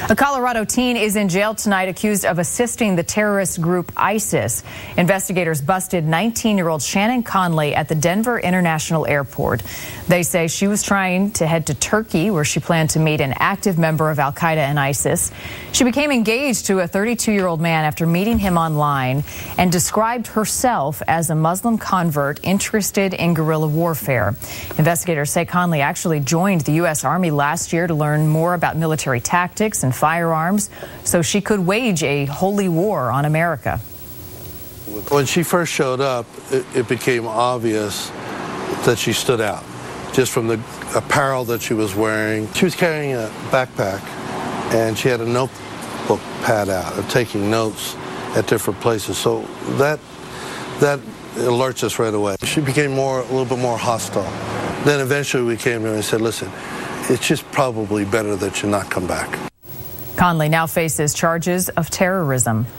A Colorado teen is in jail tonight accused of assisting the terrorist group ISIS. Investigators busted 19-year-old Shannon Conley at the Denver International Airport. They say she was trying to head to Turkey, where she planned to meet an active member of al-Qaeda and ISIS. She became engaged to a 32-year-old man after meeting him online and described herself as a Muslim convert interested in guerrilla warfare. Investigators say Conley actually joined the U.S. Army last year to learn more about military tactics and firearms so she could wage a holy war on America. When she first showed up, it became obvious that she stood out just from the apparel that she was wearing. She was carrying a backpack and she had a notebook pad out of taking notes at different places. So that alerts us right away. She became a little bit more hostile. Then eventually we came to her and said, listen, it's just probably better that you not come back. Conley now faces charges of terrorism.